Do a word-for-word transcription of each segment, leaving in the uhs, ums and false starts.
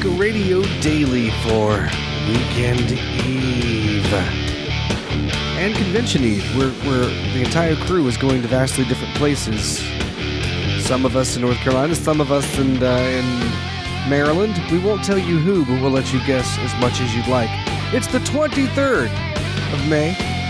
Radio Daily for Weekend Eve and Convention Eve, where, where the entire crew is going to vastly different places. Some of us in North Carolina, some of us in, uh, in Maryland. We won't tell you who, but we'll let you guess as much as you'd like. It's the twenty-third of May,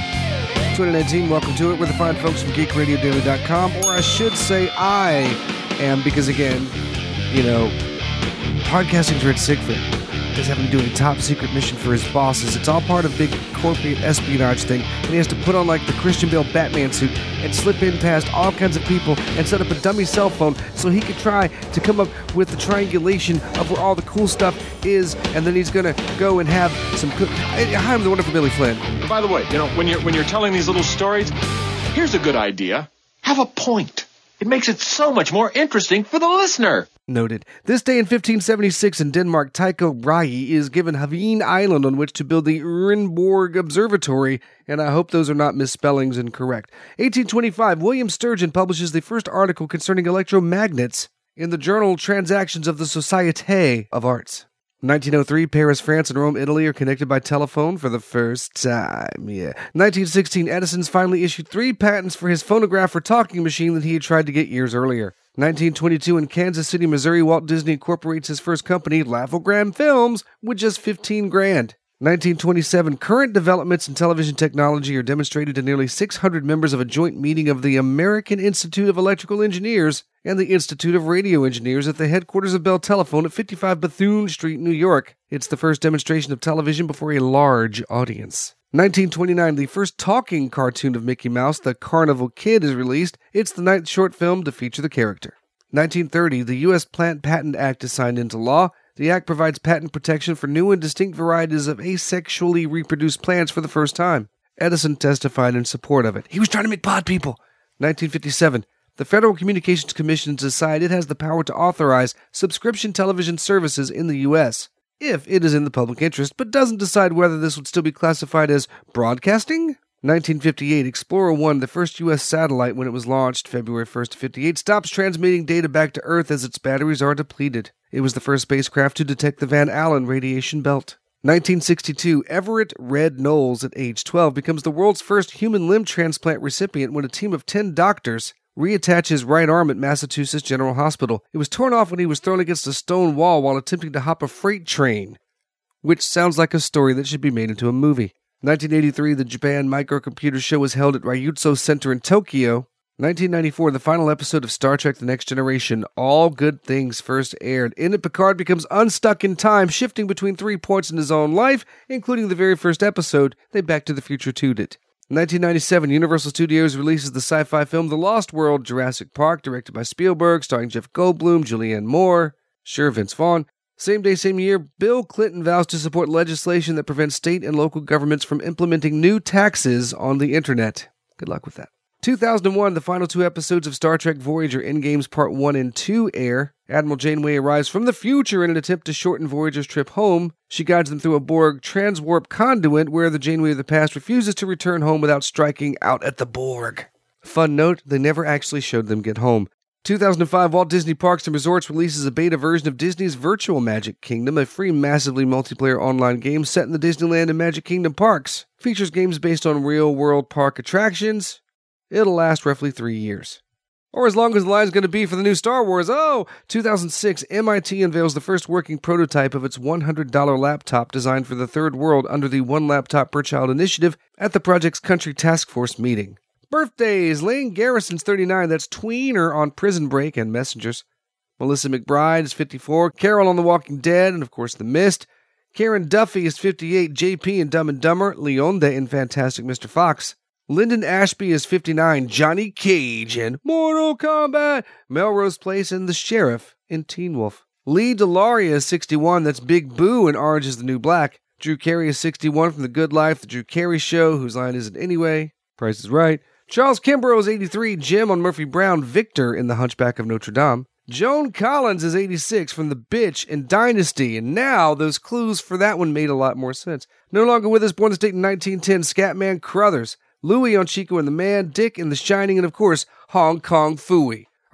twenty nineteen. Welcome to it. We're the fine folks from geek radio daily dot com, or I should say I am, because again, you know, podcasting's Red Siegfried is having to do a top secret mission for his bosses. It's all part of big corporate espionage thing, and he has to put on like the Christian Bale Batman suit and slip in past all kinds of people and set up a dummy cell phone so he could try to come up with the triangulation of where all the cool stuff is, and then he's gonna go and have some cool... Hi, I'm the wonderful Billy Flynn. By the way, you know, when you're when you're telling these little stories, here's a good idea. Have a point. It makes it so much more interesting for the listener. Noted. This day in fifteen seventy-six in Denmark, Tycho Brahe is given Haveen Island on which to build the Urenborg Observatory, and I hope those are not misspellings incorrect. eighteen twenty-five, William Sturgeon publishes the first article concerning electromagnets in the journal Transactions of the Société of Arts. nineteen oh three, Paris, France, and Rome, Italy are connected by telephone for the first time, yeah. nineteen sixteen, Edison's finally issued three patents for his phonograph or talking machine that he had tried to get years earlier. nineteen twenty-two, in Kansas City, Missouri, Walt Disney incorporates his first company, Laugh-O-Gram Films, with just fifteen grand. nineteen twenty-seven, current developments in television technology are demonstrated to nearly six hundred members of a joint meeting of the American Institute of Electrical Engineers and the Institute of Radio Engineers at the headquarters of Bell Telephone at fifty-five Bethune Street, New York. It's the first demonstration of television before a large audience. nineteen twenty-nine, the first talking cartoon of Mickey Mouse, The Carnival Kid, is released. It's the ninth short film to feature the character. nineteen thirty, the U S Plant Patent Act is signed into law. The act provides patent protection for new and distinct varieties of asexually reproduced plants for the first time. Edison testified in support of it. He was trying to make pod people. nineteen fifty-seven, the Federal Communications Commission decided it has the power to authorize subscription television services in the U S if it is in the public interest, but doesn't decide whether this would still be classified as broadcasting. nineteen fifty-eight, Explorer one, the first U S satellite when it was launched February first, fifty-eight, stops transmitting data back to Earth as its batteries are depleted. It was the first spacecraft to detect the Van Allen radiation belt. nineteen sixty-two, Everett Red Knowles, at age twelve, becomes the world's first human limb transplant recipient when a team of ten doctors reattach his right arm at Massachusetts General Hospital. It was torn off when he was thrown against a stone wall while attempting to hop a freight train, which sounds like a story that should be made into a movie. nineteen eighty-three, the Japan Microcomputer Show was held at Ryutsu Center in Tokyo. nineteen ninety-four, the final episode of Star Trek The Next Generation, All Good Things, first aired. In it, Picard becomes unstuck in time, shifting between three points in his own life, including the very first episode. They Back to the Future two'd it. nineteen ninety-seven, Universal Studios releases the sci-fi film The Lost World, Jurassic Park, directed by Spielberg, starring Jeff Goldblum, Julianne Moore, sure, Vince Vaughn. Same day, same year, Bill Clinton vows to support legislation that prevents state and local governments from implementing new taxes on the internet. Good luck with that. two thousand one, the final two episodes of Star Trek Voyager Endgame's Part one and two air. Admiral Janeway arrives from the future in an attempt to shorten Voyager's trip home. She guides them through a Borg transwarp conduit where the Janeway of the past refuses to return home without striking out at the Borg. Fun note, they never actually showed them get home. two thousand five, Walt Disney Parks and Resorts releases a beta version of Disney's Virtual Magic Kingdom, a free, massively multiplayer online game set in the Disneyland and Magic Kingdom parks. Features games based on real-world park attractions. It'll last roughly three years. Or as long as the line's going to be for the new Star Wars. Oh! two thousand six, M I T unveils the first working prototype of its one hundred dollars laptop designed for the third world under the One Laptop Per Child initiative at the project's country task force meeting. Birthdays! Lane Garrison's thirty-nine, that's Tweener on Prison Break and Messengers. Melissa McBride is fifty-four, Carol on The Walking Dead, and of course The Mist. Karen Duffy is fifty-eight, J P in Dumb and Dumber, Leonda in Fantastic Mister Fox. Lyndon Ashby is fifty-nine, Johnny Cage in Mortal Kombat, Melrose Place, and the Sheriff in Teen Wolf. Lee DeLaria is sixty-one, that's Big Boo in Orange is the New Black. Drew Carey is sixty-one from The Good Life, The Drew Carey Show, whose line is it anyway? Price is Right. Charles Kimbrough is eighty-three, Jim on Murphy Brown, Victor in The Hunchback of Notre Dame. Joan Collins is eighty-six from The Bitch in Dynasty, and now those clues for that one made a lot more sense. No longer with us, born in the state in nineteen ten, Scatman Crothers. Louie on Chico and the Man, Dick in The Shining, and of course, Hong Kong Phooey.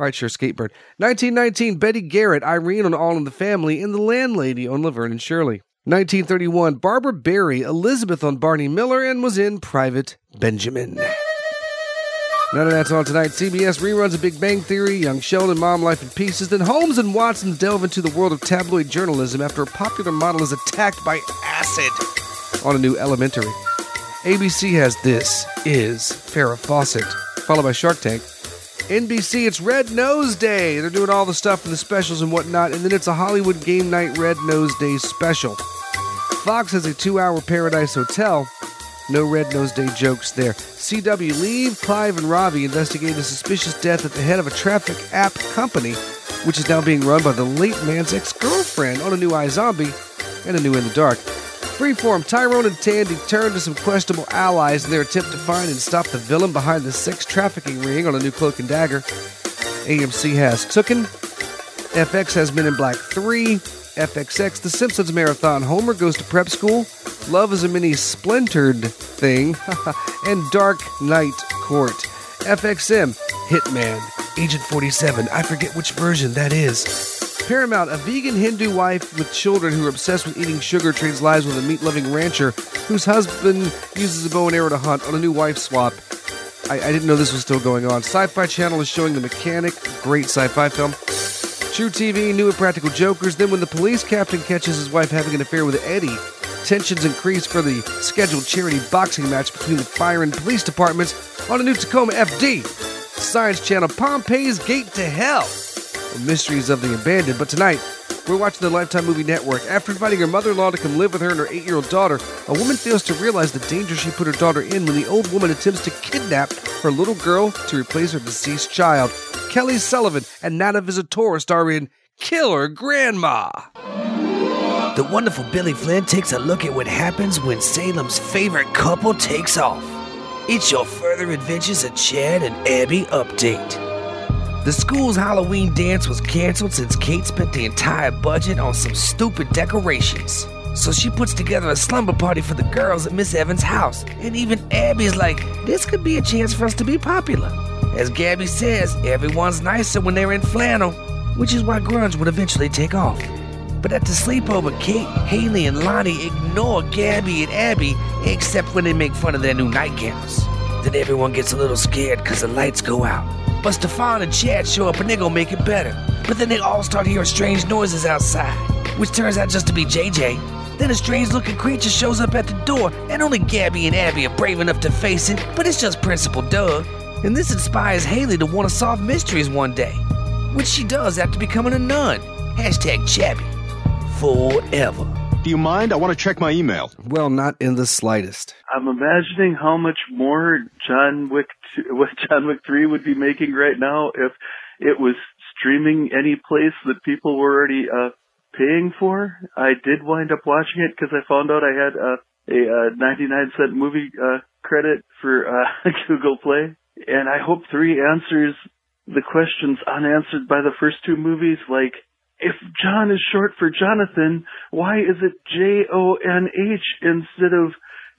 All right, sure, Skatebird. nineteen nineteen, Betty Garrett, Irene on All in the Family, and The Landlady on Laverne and Shirley. nineteen thirty-one, Barbara Barry, Elizabeth on Barney Miller, and was in Private Benjamin. None of that's on tonight. C B S reruns of Big Bang Theory, Young Sheldon, Mom Life in Pieces. Then Holmes and Watson delve into the world of tabloid journalism after a popular model is attacked by acid on a new Elementary. A B C has This Is Farrah Fawcett, followed by Shark Tank. N B C, it's Red Nose Day. They're doing all the stuff for the specials and whatnot, and then it's a Hollywood Game Night Red Nose Day special. Fox has a two-hour Paradise Hotel. No Red Nose Day jokes there. C W, Leave, Clive, and Ravi investigate a suspicious death at the head of a traffic app company, which is now being run by the late man's ex-girlfriend on a new iZombie and a new In the Dark. Freeform, Tyrone and Tandy turn to some questionable allies in their attempt to find and stop the villain behind the sex trafficking ring on a new Cloak and Dagger. A M C has Tooken. F X has Men in Black three. F X X, The Simpsons Marathon, Homer Goes to Prep School, Love is a Mini Splintered Thing, and Dark Knight Court. F X M, Hitman, Agent forty-seven, I forget which version that is. Paramount, a vegan Hindu wife with children who are obsessed with eating sugar trades lives with a meat-loving rancher whose husband uses a bow and arrow to hunt on a new wife swap. I, I didn't know this was still going on. Sci-Fi Channel is showing The Mechanic, great sci-fi film. True T V, New and Practical Jokers. Then when the police captain catches his wife having an affair with Eddie, tensions increase for the scheduled charity boxing match between the fire and police departments on a new Tacoma F D. Science Channel, Pompeii's Gate to Hell. Mysteries of the Abandoned. But tonight, we're watching the Lifetime Movie Network. After inviting her mother-in-law to come live with her and her eight-year-old daughter, a woman fails to realize the danger she put her daughter in when the old woman attempts to kidnap her little girl to replace her deceased child. Kelly Sullivan and Nana Visitor star in Killer Grandma. The wonderful Billy Flynn takes a look at what happens when Salem's favorite couple takes off. It's your Further Adventures of Chad and Abby update. The school's Halloween dance was canceled since Kate spent the entire budget on some stupid decorations. So she puts together a slumber party for the girls at Miss Evans' house. And even Abby's like, this could be a chance for us to be popular. As Gabby says, everyone's nicer when they're in flannel, which is why grunge would eventually take off. But at the sleepover, Kate, Haley, and Lonnie ignore Gabby and Abby, except when they make fun of their new nightgowns. Then everyone gets a little scared because the lights go out. But Stefan and Chad show up and they're gonna make it better. But then they all start hearing strange noises outside, which turns out just to be J J. Then a strange-looking creature shows up at the door, and only Gabby and Abby are brave enough to face it, but it's just Principal Doug. And this inspires Haley to want to solve mysteries one day, which she does after becoming a nun. Hashtag Chabby. Forever. Do you mind? I want to check my email. Well, not in the slightest. I'm imagining how much more John Wick two, what John Wick three would be making right now if it was streaming any place that people were already uh, paying for. I did wind up watching it because I found out I had uh, a uh, ninety-nine cent movie uh, credit for uh, Google Play. And I hope three answers the questions unanswered by the first two movies, like, if John is short for Jonathan, why is it J O N H instead of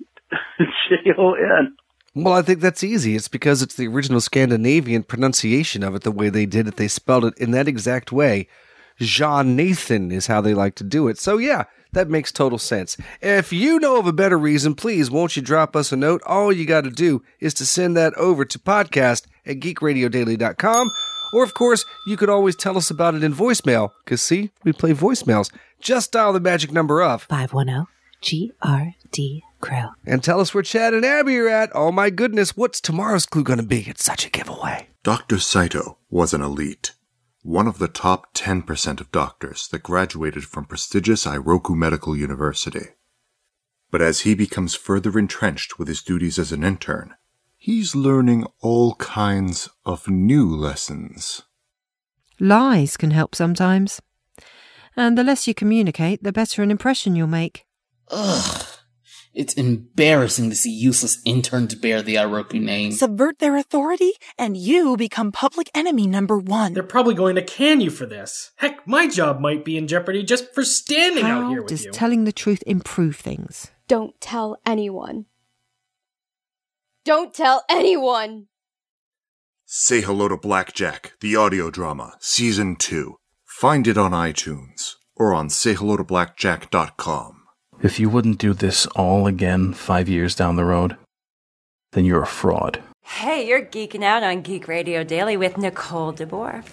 J O N? Well, I think that's easy. It's because it's the original Scandinavian pronunciation of it, the way they did it. They spelled it in that exact way. Jean Nathan is how they like to do it. So yeah, that makes total sense. If you know of a better reason, please won't you drop us a note? All you got to do is to send that over to podcast at geek radio daily dot com. Or, of course, you could always tell us about it in voicemail, because, see, we play voicemails. Just dial the magic number of five one zero G R D Crew. And tell us where Chad and Abby are at. Oh, my goodness, what's tomorrow's clue going to be? It's such a giveaway. Doctor Saito was an elite, one of the top ten percent of doctors that graduated from prestigious Iroku Medical University. But as he becomes further entrenched with his duties as an intern, he's learning all kinds of new lessons. Lies can help sometimes. And the less you communicate, the better an impression you'll make. Ugh. It's embarrassing to see useless interns bear the Iroku name. Subvert their authority, and you become public enemy number one. They're probably going to can you for this. Heck, my job might be in jeopardy just for standing How out here with does you. telling the truth improve things? Don't tell anyone. Don't tell anyone! Say Hello to Blackjack, the audio drama, Season two. Find it on iTunes or on say hello to blackjack dot com. If you wouldn't do this all again five years down the road, then you're a fraud. Hey, you're geeking out on Geek Radio Daily with Nicole DeBoer.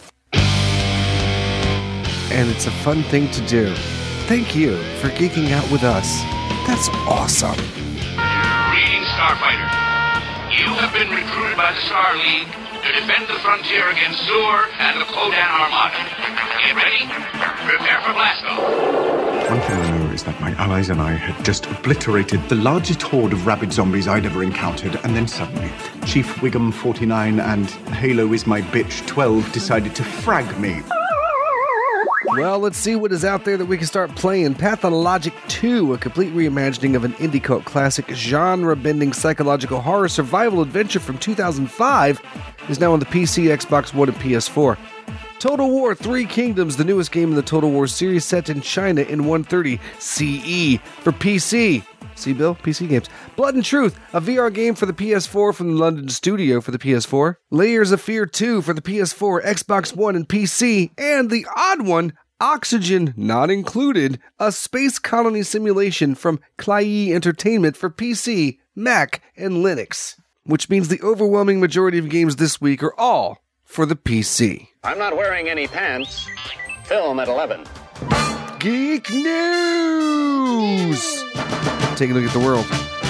And it's a fun thing to do. Thank you for geeking out with us. That's awesome. Greetings, Starfighter. You have been recruited by the Star League to defend the frontier against Zur and the Kodan Armada. Get ready. Prepare for blastoff. One thing I know is that my allies and I had just obliterated the largest horde of rabid zombies I'd ever encountered, and then suddenly, Chief Wiggum forty-nine and Halo is my bitch twelve decided to frag me. Well, let's see what is out there that we can start playing. Pathologic two, a complete reimagining of an indie cult classic, genre-bending psychological horror survival adventure from two thousand five, is now on the P C, Xbox One, and P S four. Total War Three Kingdoms, the newest game in the Total War series, set in China in one thirty C E for P C. See, Bill? P C games. Blood and Truth, a V R game for the P S four from the London studio for the P S four. Layers of Fear two for the P S four, Xbox One, and P C. And the odd one, Oxygen Not Included, a space colony simulation from Klei Entertainment for P C, Mac, and Linux. Which means the overwhelming majority of games this week are all for the P C. I'm not wearing any pants. Film at eleven. Geek News! Take a look at the world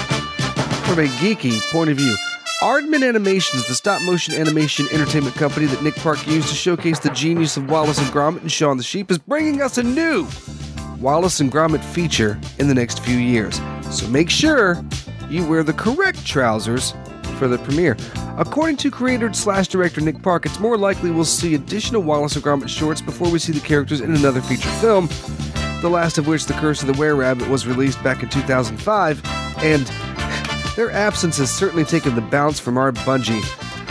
from a geeky point of view. Aardman Animations, the stop-motion animation entertainment company that Nick Park used to showcase the genius of Wallace and Gromit and Shaun the Sheep, is bringing us a new Wallace and Gromit feature in the next few years. So make sure you wear the correct trousers for the premiere. According to creator slash director Nick Park, it's more likely we'll see additional Wallace and Gromit shorts before we see the characters in another feature film, the last of which, The Curse of the Were-Rabbit, was released back in two thousand five, and their absence has certainly taken the bounce from our Bungie.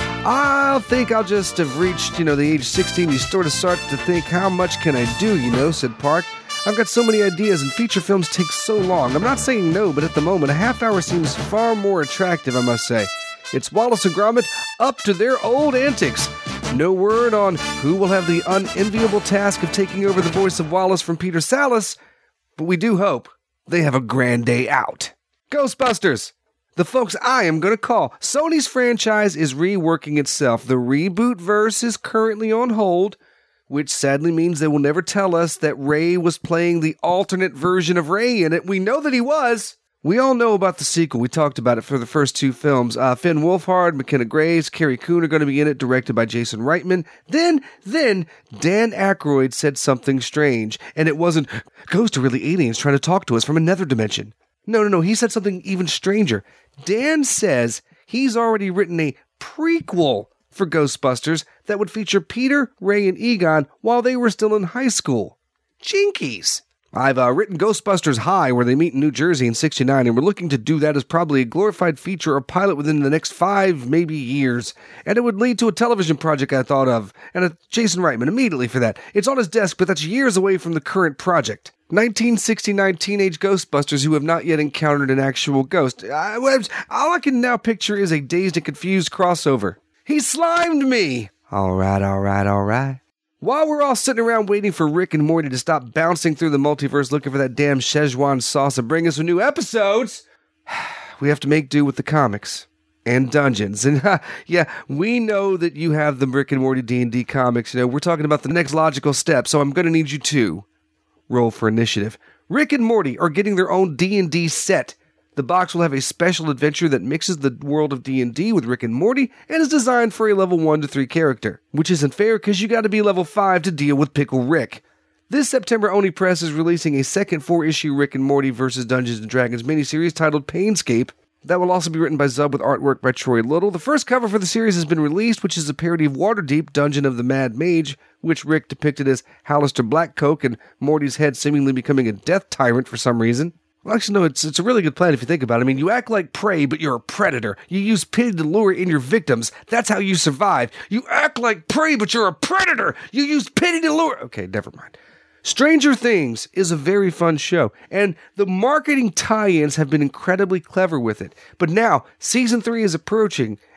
I think I'll just have reached, you know, the age sixteen, you sort of start to think, how much can I do, you know, said Park. I've got so many ideas and feature films take so long. I'm not saying no, but at the moment, a half hour seems far more attractive, I must say. It's Wallace and Gromit up to their old antics. No word on who will have the unenviable task of taking over the voice of Wallace from Peter Sallis, but we do hope they have a grand day out. Ghostbusters! The folks I am going to call. Sony's franchise is reworking itself. The reboot verse is currently on hold, which sadly means they will never tell us that Ray was playing the alternate version of Ray in it. We know that he was. We all know about the sequel. We talked about it for the first two films. Uh, Finn Wolfhard, McKenna Graves, Carrie Coon are going to be in it, directed by Jason Reitman. Then, then, Dan Aykroyd said something strange, and it wasn't, ghosts are really aliens trying to talk to us from another dimension. No, no, no, he said something even stranger. Dan says he's already written a prequel for Ghostbusters that would feature Peter, Ray, and Egon while they were still in high school. Jinkies! I've uh, written Ghostbusters High, where they meet in New Jersey in sixty-nine, and we're looking to do that as probably a glorified feature or pilot within the next five, maybe years. And it would lead to a television project I thought of, and a Jason Reitman immediately for that. It's on his desk, but that's years away from the current project. nineteen sixty-nine teenage Ghostbusters who have not yet encountered an actual ghost. I, all I can now picture is a dazed and confused crossover. He slimed me! All right, all right, all right. While we're all sitting around waiting for Rick and Morty to stop bouncing through the multiverse looking for that damn Szechuan sauce and bring us some new episodes, we have to make do with the comics and dungeons. And uh, yeah, we know that you have the Rick and Morty D and D comics. You know, we're talking about the next logical step, so I'm going to need you to roll for initiative. Rick and Morty are getting their own D and D set. The box will have a special adventure that mixes the world of D and D with Rick and Morty and is designed for a level one to three character, which isn't fair because you got to be level five to deal with Pickle Rick. This September, Oni Press is releasing a second four-issue Rick and Morty versus Dungeons and Dragons miniseries titled Painscape that will also be written by Zub with artwork by Troy Little. The first cover for the series has been released, which is a parody of Waterdeep, Dungeon of the Mad Mage, which Rick depicted as Hallister Blackcoke and Morty's head seemingly becoming a death tyrant for some reason. Well, actually, no, it's, it's a really good plan if you think about it. I mean, you act like prey, but you're a predator. You use pity to lure in your victims. That's how you survive. You act like prey, but you're a predator. You use pity to lure... Okay, never mind. Stranger Things is a very fun show, and the marketing tie-ins have been incredibly clever with it. But now, season three is approaching,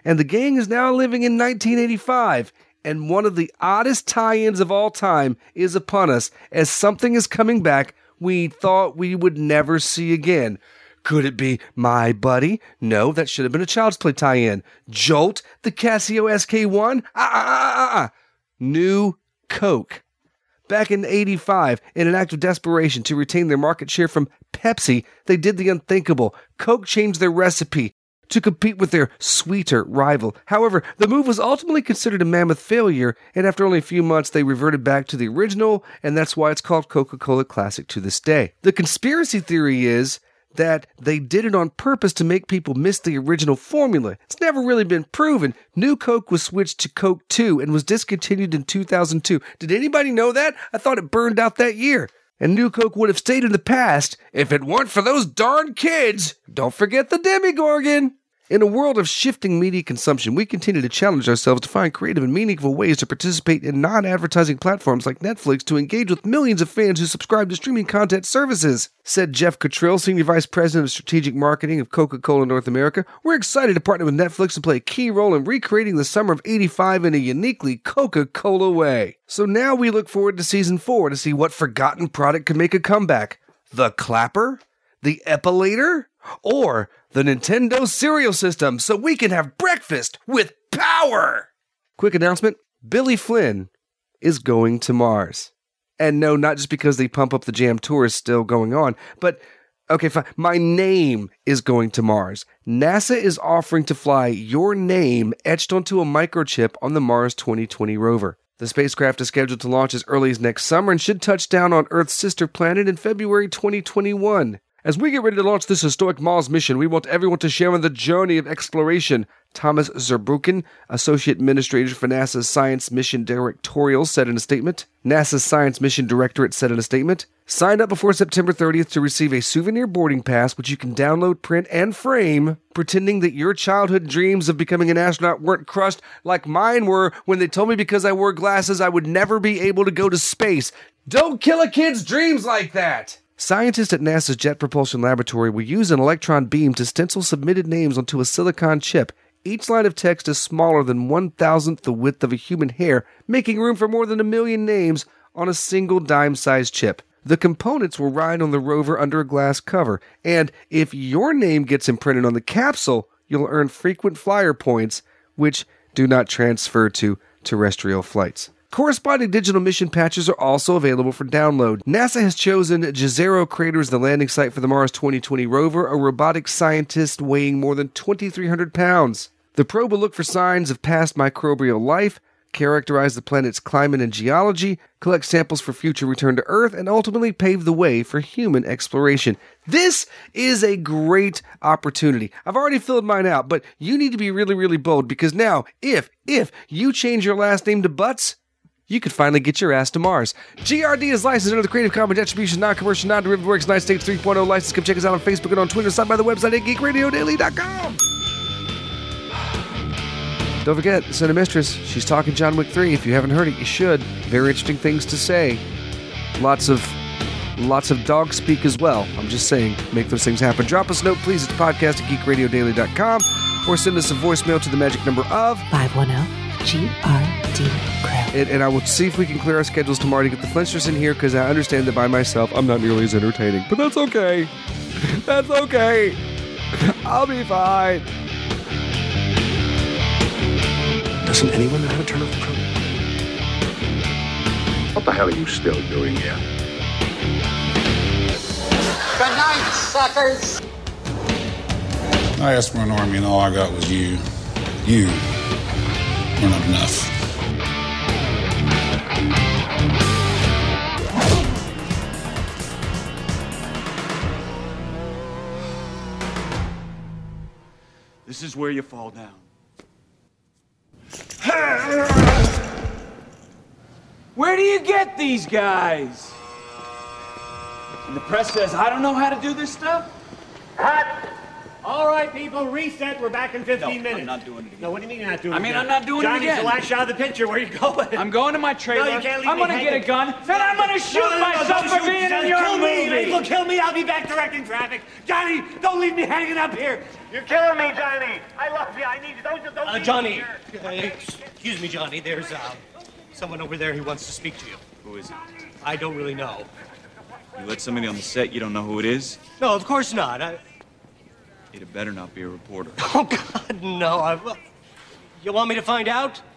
and the gang is now living in nineteen eighty-five, and one of the oddest tie-ins of all time is upon us as something is coming back we thought we would never see again. Could it be My Buddy? No, that should have been a Child's Play tie-in. Jolt, the Casio S K one? Ah, ah, ah, ah, ah. New Coke. Back in eighty-five, in an act of desperation to retain their market share from Pepsi, they did the unthinkable. Coke changed their recipe to compete with their sweeter rival. However, the move was ultimately considered a mammoth failure, and after only a few months, they reverted back to the original, and that's why it's called Coca-Cola Classic to this day. The conspiracy theory is that they did it on purpose to make people miss the original formula. It's never really been proven. New Coke was switched to Coke two and was discontinued in two thousand two. Did anybody know that? I thought it burned out that year. And New Coke would have stayed in the past if it weren't for those darn kids. Don't forget the Demigorgon. In a world of shifting media consumption, we continue to challenge ourselves to find creative and meaningful ways to participate in non-advertising platforms like Netflix to engage with millions of fans who subscribe to streaming content services, said Jeff Cottrill, Senior Vice President of Strategic Marketing of Coca-Cola North America. We're excited to partner with Netflix and play a key role in recreating the summer of eighty-five in a uniquely Coca-Cola way. So now we look forward to season four to see what forgotten product could make a comeback. The Clapper? The Epilator? Or the Nintendo cereal system so we can have breakfast with power. Quick announcement, Billy Flynn is going to Mars. And no, not just because the Pump Up the Jam tour is still going on, but, okay, fine, my name is going to Mars. NASA is offering to fly your name etched onto a microchip on the Mars twenty twenty rover. The spacecraft is scheduled to launch as early as next summer and should touch down on Earth's sister planet in February twenty twenty-one. As we get ready to launch this historic Mars mission, we want everyone to share in the journey of exploration. Thomas Zurbuchen, Associate Administrator for NASA's Science Mission Directorial, said in a statement. NASA's Science Mission Directorate said in a statement, sign up before September thirtieth to receive a souvenir boarding pass which you can download, print, and frame, pretending that your childhood dreams of becoming an astronaut weren't crushed like mine were when they told me because I wore glasses I would never be able to go to space. Don't kill a kid's dreams like that! Scientists at NASA's Jet Propulsion Laboratory will use an electron beam to stencil submitted names onto a silicon chip. Each line of text is smaller than one thousandth the width of a human hair, making room for more than a million names on a single dime-sized chip. The components will ride on the rover under a glass cover, and if your name gets imprinted on the capsule, you'll earn frequent flyer points, which do not transfer to terrestrial flights. Corresponding digital mission patches are also available for download. NASA has chosen Jezero Crater as the landing site for the Mars twenty twenty rover, a robotic scientist weighing more than twenty-three hundred pounds. The probe will look for signs of past microbial life, characterize the planet's climate and geology, collect samples for future return to Earth, and ultimately pave the way for human exploration. This is a great opportunity. I've already filled mine out, but you need to be really, really bold because now, if, if you change your last name to Butts, you could finally get your ass to Mars. G R D is licensed under the Creative Commons Attribution, Non-Commercial, Non-Derivative Works, United States three point oh license. Come check us out on Facebook and on Twitter. Stop by the website at geek radio daily dot com. Don't forget, Center Mistress, she's talking John Wick three. If you haven't heard it, you should. Very interesting things to say. Lots of lots of dog speak as well. I'm just saying, make those things happen. Drop us a note, please. It's podcast at geek radio daily dot com. Or send us a voicemail to the magic number of five one zero G R D Crow. And, and I will see if we can clear our schedules tomorrow to get the Flinsters in here, because I understand that by myself, I'm not nearly as entertaining. But that's okay. That's okay. I'll be fine. Doesn't anyone know how to turn off the program? What the hell are you still doing here? Good night, suckers. I asked for an army and all I got was you. You were not enough. This is where you fall down. Where do you get these guys? And the press says I don't know how to do this stuff? Cut! All right, people, reset. We're back in fifteen No, minutes. I'm not doing it again. No, what do you mean you're not doing I it mean, again? I'm not doing it Johnny's again. the last shot of the picture. Where are you going? I'm going to my trailer. No, you can't leave I'm me gonna hanging. get a gun, and I'm gonna shoot No, no, no, myself don't for shoot. being in Just your kill me. movie. April, kill me. I'll be back directing traffic. Johnny, don't leave me hanging up here. You're killing me, Johnny. I love you. I need you. Don't, don't Uh, leave Johnny, me uh, here. excuse me, Johnny. There's uh, someone over there who wants to speak to you. Who is it? I don't really know. You let somebody on the set, you don't know who it is? No, of course not. I... It better not be a reporter. Oh, God, no. I... You want me to find out?